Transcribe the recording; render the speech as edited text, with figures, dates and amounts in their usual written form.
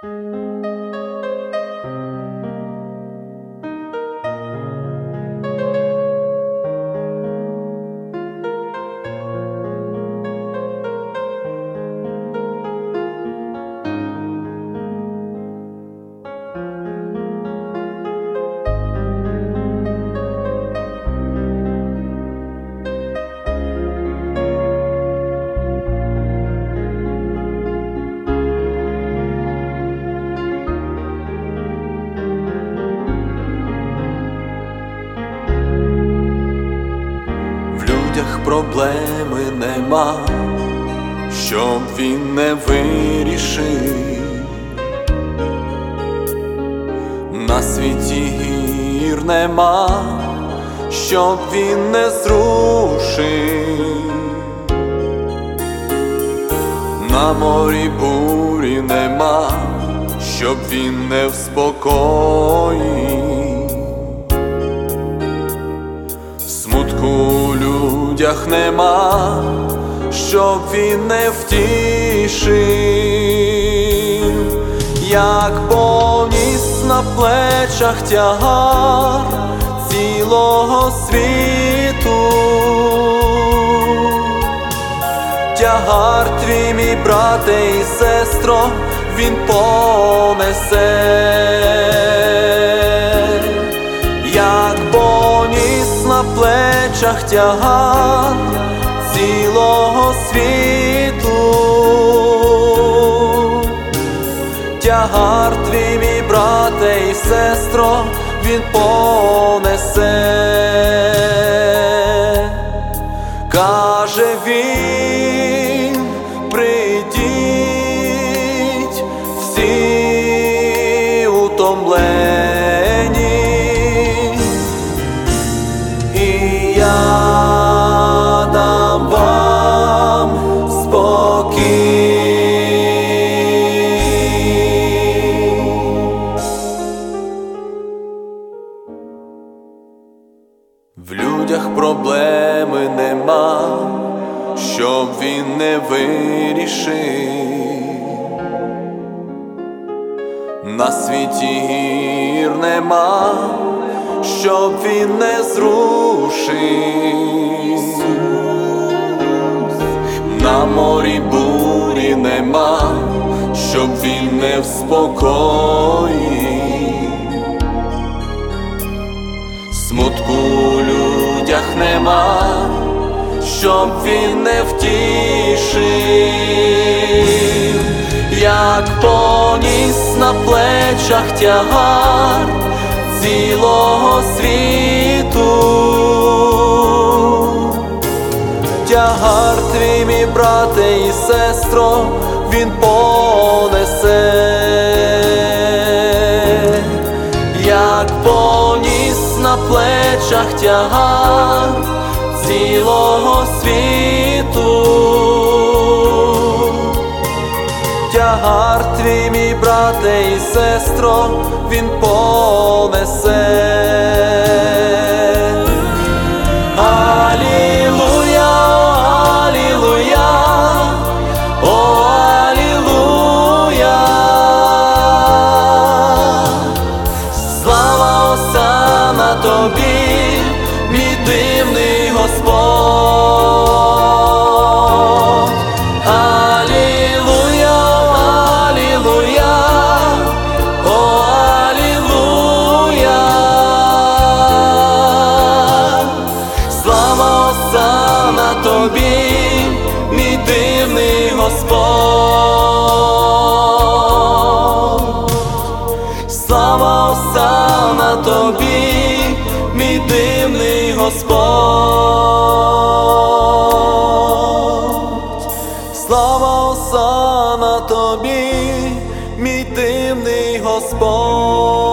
Проблеми нема, щоб він не вирішив. На світі гір нема, щоб він не зрушив. На морі бурі нема, щоб він не вспокоїв. Смутку у людях нема, щоб він не втішив. Як поніс на плечах тягар цілого світу, тягар твій, мій брате і сестро, він понесе. Як поніс на плечах тягар цілого світу, тягар твій, мій брате і сестро, він понесе. Каже він, прийдіть всі утомлені, і я дам вам спокій. В людях проблеми нема, щоб він не вирішив. На світі гір нема, щоб він не зрушив. На морі бурі нема, щоб він не вспокоїв. Смутку у людях нема, щоб він не втішив. Як поніс на плечах тягар цілого світу, тягар твій, мій брате і сестро, він понесе. Як поніс на плечах тягар цілого світу, тягар твій, мій брате і сестро, він понесе. Алілуя, алілуя, о алілуя, слава осана тобі, мій дивний Господь. Алілуя, алілуя, о алілуя, слава осана тобі, мій дивний Господь. Слава осана тобі, мій дивний Господь. Слава осана тобі, мій дивний Господь.